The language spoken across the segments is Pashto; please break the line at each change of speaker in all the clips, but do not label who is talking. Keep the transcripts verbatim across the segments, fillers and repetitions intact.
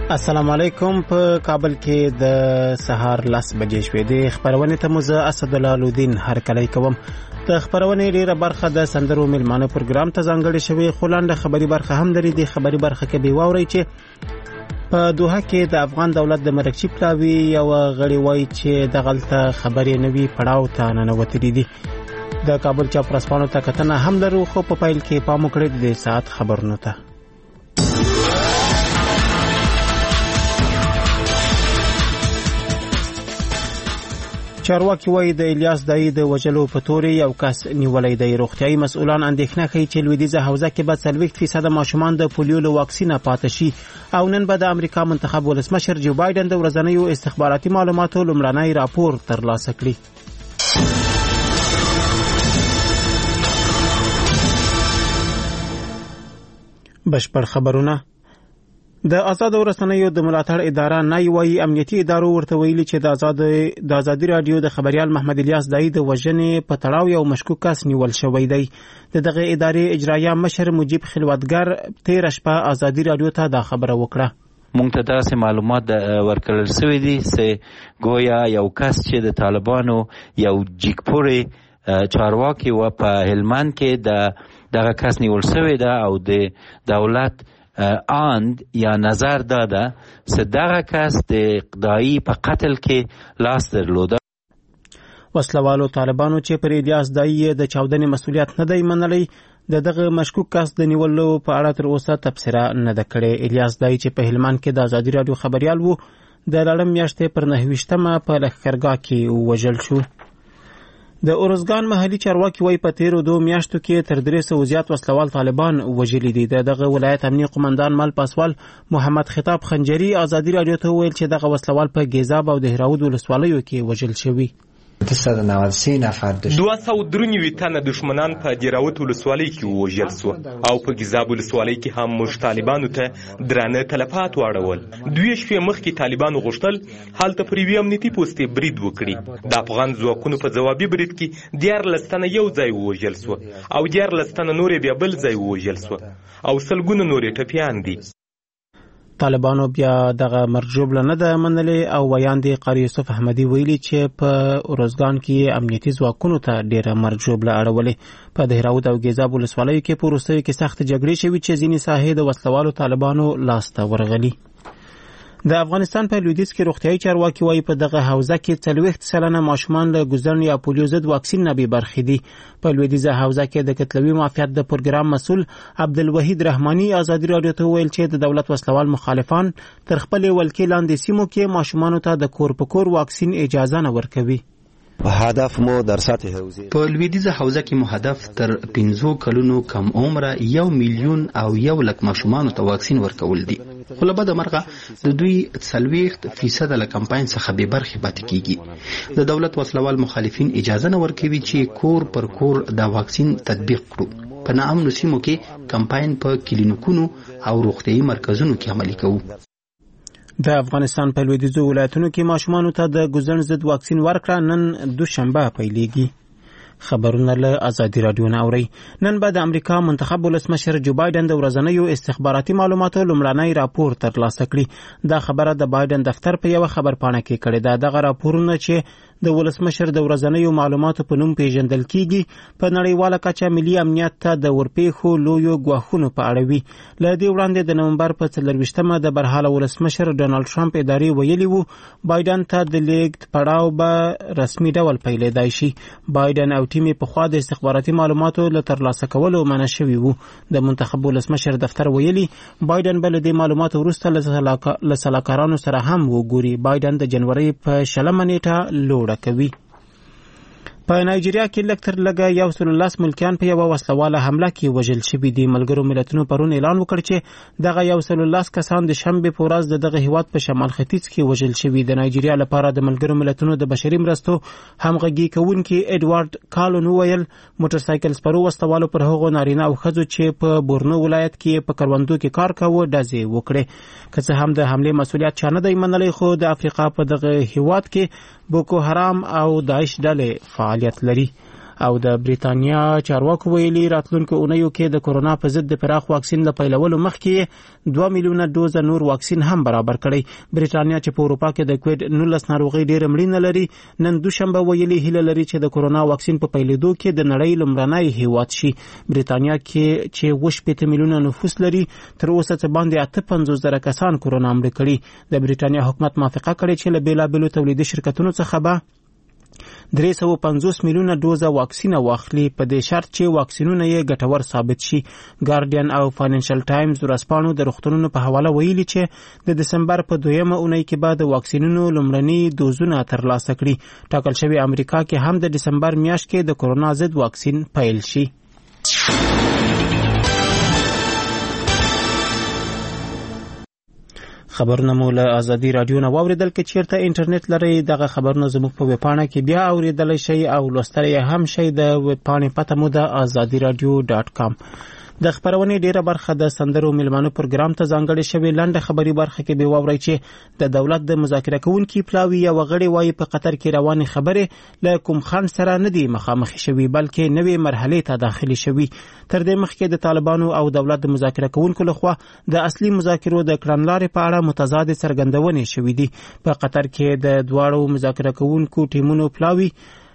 السلام علیکم. په کابل کې د سهار لس بجې شوې د خبرونه ته مو زه اسدالله لودین هرکلی کوم. د خبرونه ډیره برخه د سندرو ملمانه پروګرام ته ځانګړې شوې، خو لاندې خبري برخه هم لري. د خبري برخه کې به واوري چې په دوحه کې د افغان دولت د مرکزي پلاوي یو غړي وایي چې د غلطه خبرې نوي پړاو ته ننوتلي دي. د کابل چاپرسپانو ته کتنه هم لرو، خو په پیل کې پام وکړئ د ساعت خبرونو ته. چارواکي وایي د الیاس دای د وجلو په تورې یو کس نیولای دی. روغتیايي مسؤلان اندېښنه کوي چې لویدیځه حوزه کې به څلوېښت فیصده ماشومان د پولیو له واکسینه پاتې شي. او نن به د امریکا منتخب ولسمشر جو بایدن د ورځنیو استخباراتي معلوماتو لومړنی راپور ترلاسه کړي. بشپړ خبرونه. د آزاد رسنیو د ملاتړ اداره نه وایي امنیتي ادارو ورته ویلي چې د آزاد د آزادي رادیو د خبريال محمد الیاس دای د وژنې په تړاو یو مشکوک کس نیول شوی دی. د دغه ادارې اجرایه مشر مجيب خلوتګر تیر شپه آزادي رادیو ته دا خبره وکړه.
مونږ ته داسې معلومات ورکړل شوی دي چې گویا یو کس چې د طالبانو یو جګپوري چارواکي و په هلمند کې د دغه کس نیول شوی ده او د دولت آند یا نظر داده چې دغه کس د اقدایی په قتل کې لاس درلوده.
وسلوالو طالبانو چې پر الیاس دای د چاودنې مسؤلیت نه دی منلی، د دغه مشکوک کس د نیولو په اړه تر اوسه تبصره نه ده کړې. الیاس دای چې په هلمند کې د آزادي رادیو خبريال وو، د لړم میاشتې پر نهه ویشتمه په لښکرګاه کې وژل شو. د اورزګان محلي چارواکي وایي په تیرو دوه میاشتو کې تر درې سوه زیات وسلوال طالبان وژلي دي. د دغه ولایت امنیه قومندان مل پاسوال محمد خطاب خنجری آزادي رادیو ته ویل چې دغه وسلوال په ګیزاب او د هراود ولسوالیو کې وژل شوي.
دوه سوه نود و سه نفر
دوه سوه درې نوي تنه دشمنان په دیراوت ولسوالۍ کې ووژل سو او په ګیزاب ولسوالۍ کې هم موږ طالبانو ته درانه تلفات واړول. دوی شپې مخکې طالبانو غوښتل هلته پر یوې امنیتي پوستې برید وکړي. د افغان ځواکونو په ځوابي برید کې دیارلس تنه یو ځای ووژل سو او دیارلس تنه نورې بیا بل ځای ووژل سو او سلګونه نورې ټپیان دي.
طالبانو بیا دغه مرجوبله نه ده منلې او ویان دی قاری یوسف احمدی ویلي چې په اورزګان کې امنیتي ځواکونو ته ډیره مرجوبله اړولې. په دهراود او ګیزاب ولسوالیو کې په وروستیو کې سخت جګړې شوي چې ځینې ساحې د وسلوالو طالبانو لاسته ورغلي. د افغانستان په لویدیځ کې روغتیايي چارواکي وایي په دغه حوزه کې څلوېښت سلنه ماشومان له ګوزن یا پولیو ضد واکسین نه بې برخې دي. په لویدیځه حوزه کې د کتلوي معافیت د پروګرام مسؤل عبدالوحید رحماني آزادي رادیو ته ویل چې د دولت وسلوال مخالفان تر خپلې ولکې لاندې سیمو کې ماشومانو ته د کور په کور واکسین اجازه نه ورکوي.
هدف مو در سطح حوزه
په لویدیځه حوزه کې مو هدف تر پنځو کلونو کم عمره یو میلیون او یو لک ماشومانو ته واکسین ورکول دي. خو له بده مرغه د دوی څلوېښت فیصده له کمپاین څخه بې برخې پاتې کیږي. د دولت وسلوال مخالفین اجازه نه ورکوي چې کور پر کور د واکسین تطبیق کړو. په ناامنو سیمو کې کمپاین په کلینیکونو او روغتیايي مرکزونو کې عملي کوو.
د افغانستان په لویدیځو ولایتونو کې ماشومانو ته د ګوزن ضد واکسین ورکړه نن دوشنبه پیلېږي. خبرونه له آزادي رادیو نه اورئ. نن به د امریکا منتخب ولسمشر جو بایدن د ورځنیو استخباراتي معلوماتو لومړنی راپور ترلاسه کړي. دا خبره د بایدن دفتر په یوه خبرپاڼه کې کړې ده. دغه راپورونه چې د ولسمشر د ورځنیو معلوماتو په نوم پیژندل کیږي په نړیواله کچه ملي امنیت ته د ورپېښو لویو ګواښونو په اړه وي. له دې وړاندې د نومبر په څلرویشتمه د برحاله ولسمشر ډونالډ ټرمپ ادارې ویلي وو بایدن ته د لیږد پړاو به رسمي ډول پیلېدای شي. بایدن او ټیم په خوا د استخباراتي معلوماتو له ترلاسه کولو منع شوي وو. د منتخب ولسمشر دفتر ویلي بایدن به له دې معلوماتو وروسته له سلاکارانو سره هم وګوري. بایدن د جنوري په شلمه نیټه لوړه کوي. په نایجیریا کې لږ تر لږه یو سل لس ملکیان په یوه وسلواله حمله کې وژل شوي دي. ملګرو ملتونو پرون اعلان وکړ چې دغه یو سل لس کسان د شنبې په ورځ د دغه هیواد په شمال ختیځ کې وژل شوي. د نایجیریا لپاره د ملګرو ملتونو د بشري مرستو همغږي کوونکي ایډوارډ کالون وویل موټر سایکل سپرو وسلوالو پر هغو نارینه او ښځو چې په بورنو ولایت کې په کروندو کې کار کاوه ډزې وکړې. که څه هم د حملې مسؤلیت چا نه دی منلی، خو د افریقا په دغه هیواد کې بوکو حرام او داعش ډلې فعالیت لري. او د بریتانیا چارواکو ویلي راتلونکو اونیو کې د کورونا په ضد د پراخ واکسین له پیلولو مخکې دوه میلیونه ډوز نور واکسین هم برابر کړی. بریتانیا چې په اروپا کې د کووډ نولس ناروغي ډېر مړینه لري نن دوشنبه ویلي هیله لري چې د کورونا واکسین په پیلېدو کې د نړۍ لومړنی هیواد شي. بریتانیا کې چې اووه شپېته میلیونه نفوس لري تر اوسه څه باندې اته پنځوس زره کسان کورونا مړه کړي. د بریتانیا حکومت موافقه کړې چې له بیلابیلو تولیدي شرکتونو څخه به درې سوه پنځوس میلیونه ډوزه واکسین واخلي په دې شرط چې واکسینونه یې ګټور ثابت شي. ګارډین او فاینانشل ټایمز ورځپاڼو د روغتونونو په حواله ویلي چې د دسمبر په دویمه اونۍ کې به د واکسینونو لومړني دوزونه ترلاسه کړي. ټاکل شوی امریکا کې هم د دسمبر میاشت کې د کورونا ضد واکسین پیل شي. خبرونه مو له ازادي رادیو نه واوریدل. کې چیرته انټرنیټ لري دغه خبرونه زموږ په ویب پاڼه کې بیا اوریدل شي او لوستل هم شي. د ویب پاڼې پته مو د ازادي رادیو ډاټ کام. د خبرونې ډیره برخه د سندرو میلمانو پروګرام ته ځانګړې شوې. لنډه خبري برخه کې به واورئ چې د دولت د مذاکره کوونکي پلاوی یا وغړي وایي په قطر کې روانې خبرې له کوم خنډ سره نه دي مخامخ شوي بلکې نوې مرحله ته داخلي شوي. تر دې مخکې د طالبانو او دولت د مذاکره کوونکو لخوا د اصلي مذاکرو د کړنلارې په اړه متضاد څرګندونې شوې دي. په قطر کې د دواړو مذاکره کوونکو ټیمونو پلاوی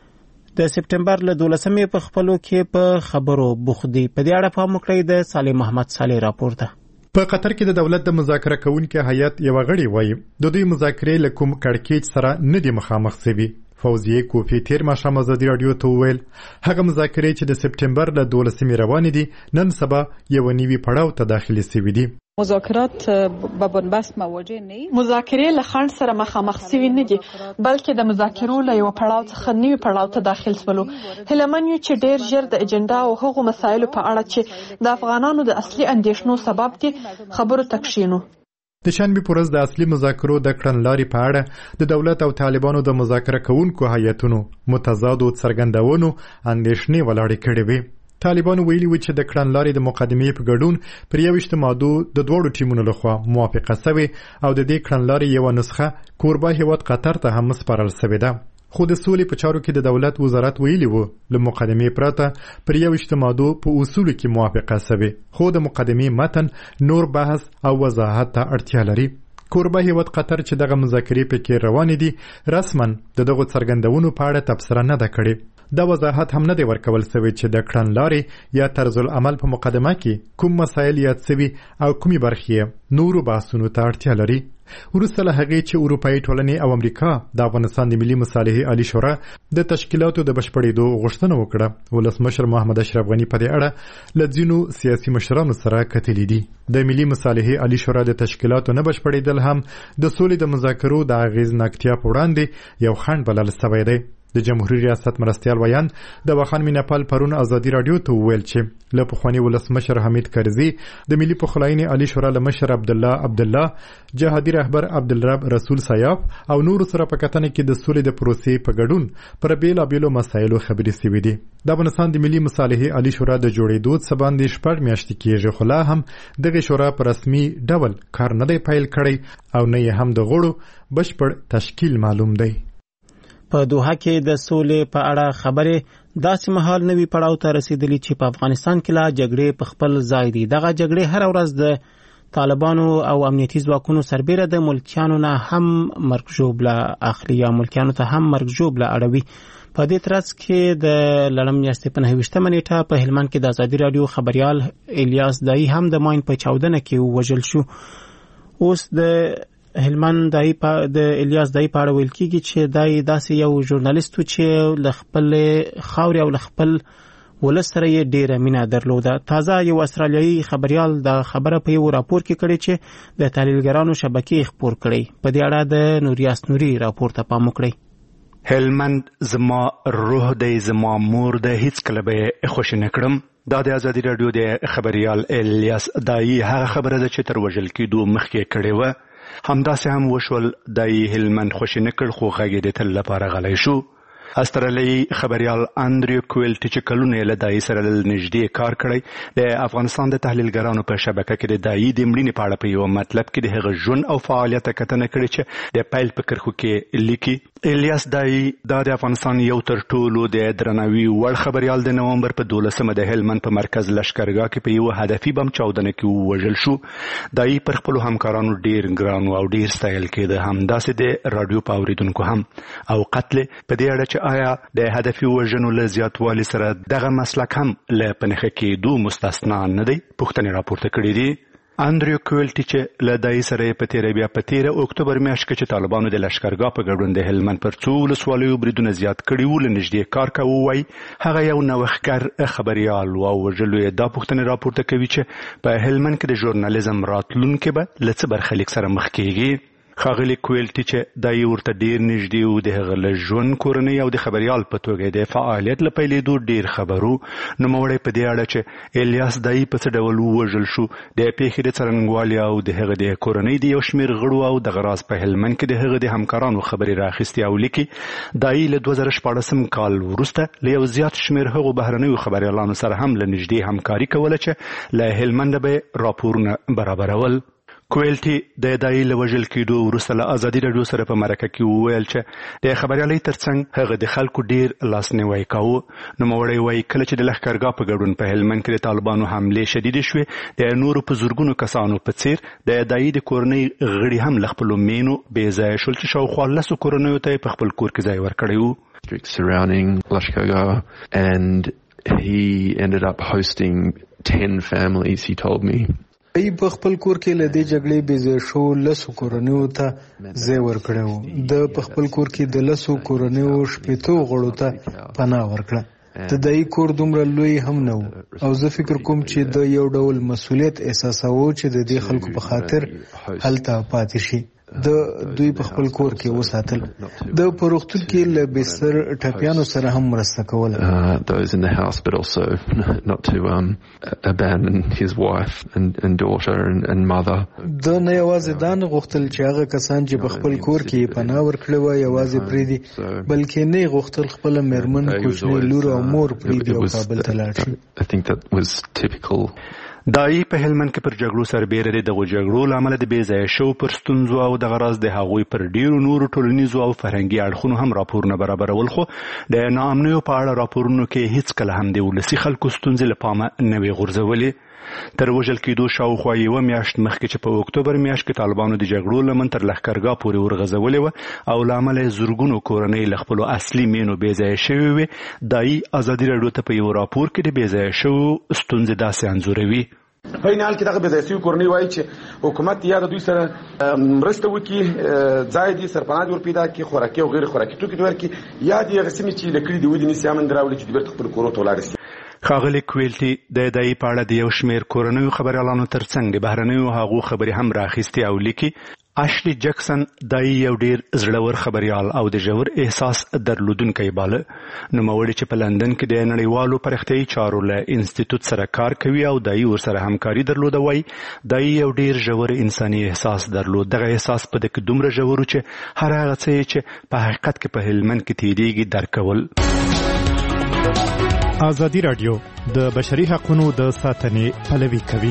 د سپټمبر له دولسمې په خپلو کې په خبرو بوخت دي. په دې اړه پام وکړئ د صالح محمد صالح راپور ده.
په قطر کې د دولت د مذاکره کوونکي هیئت یو غړي وایي د دوی مذاکرې له کوم کړکېچ سره نه دي مخامخ شوي. فوزیه کوفی تیر ماښام ازادي رادیو ته وویل هغه مذاکرې چې د سپټمبر له دولسمې روانې دي نن سبا یو نوي پړاو ته داخلي شوي دي.
مذاکرات به بنبست مواجه نه مذاکرې له خنډ سره مخامخ شوي نه دي بلکې د مذاکرو له یو پړاو څخه نوي پړاو ته داخل شولو. هیلمن یو چې ډېر ژر د اجنډا او هغو مسایلو په اړه چې د افغانانو د اصلي اندېښنو سبب دي خبرو تکشینو.
د شنبې په ورځ د اصلي مذاکرو د کړنلارې په اړه د دولت او طالبانو د مذاکره کوونکو هیئتونو متضادو څرګندونو اندېښنې ولاړې کړې وې. طالبانو ویلي و چې د کړنلارې د مقدمې په ګډون پر یویشت مادو د دوړو ټیمونو لخوا موافقه شوې او د دې کړنلارې یو نسخه کوربه هیواد قطر ته هم سپارل شوې ده. خو د سولې په چارو کې د دولت وزارت ویلي و له مقدمې پرته پر یویشت مادو په اصولو کې موافقه شوې خو د مقدمې متن نور بحث او وضاحت ته اړتیا لري. کوربه هیواد قطر چې دغه مذاکرې پکې روانې دي رسما د دغو څرګندونو په اړه تبصره نه ده کړې. دا وضاحت هم نه دی ورکول شوی چې د کړنلارې یا طرز العمل په مقدمه کې کوم مسایل یاد شوي او کومې برخې نورو بحثونو ته اړتیا لري. وروسته له هغې چې اروپایي ټولنې او امریکا د افغانستان د ملي مصالحې عالي شورا د تشکیلاتو د بشپړېدو غوښتنه وکړه ولسمشر محمد اشرف غني په دې اړه له ځینو سیاسي مشرانو سره کتلي دي. د ملي مصالحې عالي شورا د تشکیلاتو نه بشپړېدل هم د سولې د مذاکرو د اغېزناکتیا په وړاندې یو خنډ بلل شوی دی. د جمهوریت ریاست مرستیال ویان د واخان میناپال پرون ازادي رادیو ته وویل چې له پخواني ولسمشر حمید کرزي د ملي پخلاینې عالي شورا له مشر عبد الله عبد الله جهادي رهبر عبدالرب رسول سیاف او نور سره په کتنه کې د سولې د پروسې په ګډون پر بیلابیلو مسایلو خبرې شوې دي. د افغانستان د ملي مصالحې عالي شورا د جوړېدو څه باندې شپږ میاشتې کېږي خو لا هم دغه شورا په رسمي ډول کار نه دی پیل کړی او نه یې هم د غړو بشپړ تشکیل معلوم دی.
په دوحه کې د سولې په اړه خبرې داسې مهال نوي پړاو ته رسیدلی چې په افغانستان کې لا جګړې په خپل ځای دي. دغه جګړې هر ورځ د طالبانو او امنیتي ځواکونو سربیره د ملکیانو نه هم مرګ ژوبله اخلي یا ملکیانو ته هم مرګ ژوبله اړوي. په دې ترڅ کې د لړم میاشتې په نهه ویشتمه نیټه په هلمند کې د ازادي رادیو خبریال الیاس دایی هم د ماین په چاودنه کې ووژل شو. اوس د هلمند دای په د الیاس دای په اړه ویل کیږي چې دای داسې یو ژورنالیست چې ل خپل خاورې او ل خپل ولس سره یې ډیره مینه درلوده. تازه یو استرالیایي خبریال د خبره په یو راپور کې کړی چې د تحلیلګرانو شبکې خپور کړی. په دې اړه د نوریاس نوري راپور ته پام وکړئ.
هلمند زما روح دی زما مور د هیڅ کله به خوش نه کړم. دا د ازادي رادیو د خبریال الیاس دای هغه خبره ده چې تر وژل کېدو مخکې کړې و. همداسې هم وشول د هلمند خوشي نه کړ خو غږ یې د تل لپاره غلی شو. استرالیایي خبريال اندریو کویلټي چې کلونه له دای سره نږدې کار کړی د افغانستان د تحلیلګرانو په شبکه کې د دای د مړینې په اړه په یو مطلب کې د هغه ژوند او فعالیت کتنه کړې چې د پایل په کرخو کې لیکي. الیاس دای د افغانستان یو تر ټولو د درناوي وړ خبريال د نومبر په دولسمه د هلمند په مرکز لشکرګاه کې په یو هدفي بم چاودنه کې وژل شو. دای پر خپل همکارانو ډیر ګران او ډیر ستایل کېده، همداسې د رادیو پاوریدونکو هم. او قتل په دې اړه چې آیا د هدفي وژنو له زیاتوالي سره دغه مسلک هم له پنهخه کېدو مستثنا نه دی، پوښتنې راپورته کړې دي. اندریو کویلټي چې له دای سره په تیره بیا په تیره اکتوبر میاشت کې چې طالبانو د لشکرګاه په ګډون د هلمند پر څو ولسوالیو بریدونه زیات کړي وو له نږدې کار کوي، وایي هغه یو نوښتګر خبريال و او وژلو یې دا پوښتنې راپورته کوي چې په هلمند کې د ژورنالیزم راتلونکي به له څه برخلیک سره مخ کېږي. ښاغلي کویلټي چې دای ورته ډیر نږدې و، د هغه له ژوند، کورنۍ او د خبريال په توګه د فعالیت له پیلېدو ډیر خبرو. نوموړی په دې اړه چې الیاس دای په څه ډول ووژل شو، د پیښې د څرنګوالي او د هغه د کورنۍ د یو شمېر غړو او د غراز په هلمند کې د هغه د همکارانو خبرې راخیستې او لیکي دای له دوه زره شپاړسم کال وروسته له یو زیات شمېر هغو بهرنیو خبریالانو سره هم له نږدې همکاري کوله چې له هلمند به راپورونه برابرول. کویلټي د دای له وژل کېدو وروسته له ازادي راډیو سره په مرکه کې وویل چې د خبریالۍ ترڅنګ هغه د خلکو ډیر لاسنیوی کاوه. نوموړی وایي کله چې د لښکرګاه په ګډون په هلمند کې د طالبانو حملې شدیدې شوې، د نورو په زرګونو کسانو په څیر د دای د کورنۍ غړي هم له خپلو مینو بې ځایه شول چې شاوخوا لسو کورنیو ته په خپل کور کې ځای ورکړی و.
Surrounding Lashkargah, and he ended up hosting ten families, he told me.
ای په خپل کور کې له دې جګړې بې ځای شو لسو کورنیو ته ځای ورکړی و. د په خپل کور کې د لسو کورنیو شپېتو غړو ته پناه ورکړه. د دای کور دومره لوی هم نه و او زه فکر کوم چې د یو ډول مسؤلیت احساساوه چې د دې خلکو په خاطر هلته پاتې شي. د دوی په خپل کور کې وساتل. د پروختون کې له بستر ټپیانو سره هم مرسته کوله.
Those in the house, but also not to um, abandon his wife and, and daughter and, and mother.
د نه یوازې دا نه غوښتل چې هغه کسان چې په خپل کور کې پناه ورکړی وای یوازې پرېږدي، بلکې نه یې غوښتل خپله مېرمن، کوچنۍ لور او مور پرېږدي او کابل ته لاړ شي.
I think that was typical.
دای په هلمند کې پر جګړو سربېره د دغو جګړو له امله د بې ځایه شوو پر ستونزو او دغه راز د هغوی پر ډیرو نورو ټولنیزو او فرهنګي اړخونو هم راپورونه برابرول، خو د ناامنیو په اړه راپورونو کې هیڅکله هم د ولسي خلکو ستونزې له پامه نه وې غورځولې. تر وژل کېدو شاوخوا یوه میاشت مخکې چې په اکتوبر میاشت کې طالبانو د جګړو لمن تر لښکرګاه پورې ورغځولې وه او له امله یې زرګونو کورنۍ له خپلو اصلي مینو بې ځایه شوې وې. دای ازادي راډیو ته په یو راپور کې د بې ځایه شوو ستونزې داسې انځوروي.
په این حال کې دغه بې ځایه شوي کورنۍ وایي چې حکومت یا د دوی سره مرسته وکړي، ځای دې سرپناه دې ور پیدا کړي، خوراکي او غیر خوراکي توکي دې ورکړي، یا دې هغه سیمې چې له کلي دې ودې نیسي امن دې راولي چې دې بېرته خپلو کورو ته ولاړ شي.
ښاغلي کویلټي د دای په اړه د یو شمېر کورنیو خبریالانو ترڅنګ د بهرنیو هغو خبرې هم راخیستې او لیکي اشلی جکسن دای یو ډیر زړور خبریال او د ژور احساس درلودونکی باله. نوموړی چې په لندن کې د نړیوالو پرختیایي چارو له انسټیټوټ سره کار کوي او دای ورسره همکاري درلوده، وایي دای یو ډیر ژور انساني احساس درلود. دغه احساس په دې کې دومره ژور چې هر هغه څه چې په حقیقت کې په هلمند کې تیریږي درک کول.
ازادي راډیو د بشري حقوقو د ساتنې پلوي کوي.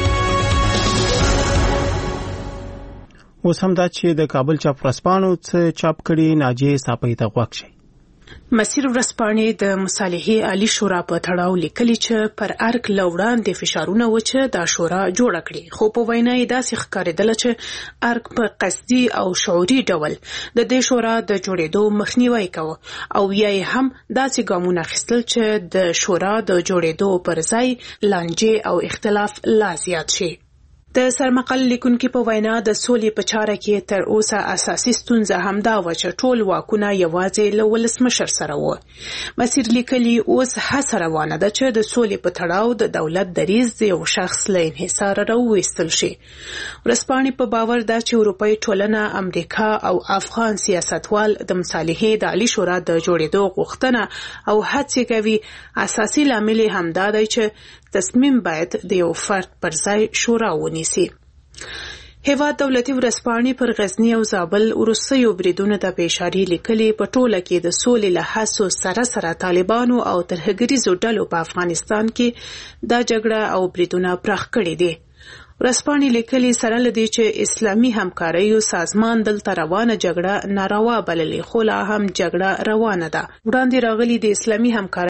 اوس هم دا چې د کابل چاپ ورځپاڼو څه چاپ کړي ناجیې صاحب ته غوږ شئ.
مسیر ورځپاڼې د مصالحې عالی شورا په تړاو لیکلي چې پر ارګ له وړاندې فشارونه و چې دا شورا جوړه کړي، خو په وینا یې داسې ښکارېدله چې ارګ په قصدي او شعوري ډول د دې شورا د جوړېدو مخنیوی کوه او یا یې هم داسې ګامونه اخیستل چې د شورا د جوړېدو پر ځای لانجې او اختلاف لا زیات شي. د سرمقل لیکونکي په وینا د سولې په چاره کې تر اوسه اساسي ستونزه همدا و چې ټول واکونه یوازې له ولسمشر سره و. مسیر لیکلي اوس هڅه روانه ده چې د سولې په تړاو د دولت دریځ د یو شخص له انحصار راوویستل شي. ورځپاڼې په باور ده چې اروپایي ټولنه، امریکا او افغان سیاستوال د مصالحې د عالی شورا د جوړېدو غوښتنه او هڅې کوي. اساسي لامل همدا دی چې تصمیم باید د یو فرد پر ځای شورا ونیسي. هیواد دولتي ورځپاڼې پر غزنی او زابل وروستیو بریدونو ته په اشاره لیکلي په ټوله کې د سولې له هڅو سره سره طالبانو او ترهګریزو ډلو په افغانستان کې دا جګړه او بریدونه پراخ کړي دي. ورځپاڼې لیکلي سره لدی چې اسلامي همکاریو سازمان دلته روانه جګړه ناروا بللې خو لا هم جګړه روانه ده. وړاندې راغلي د اسلامي همکارۍ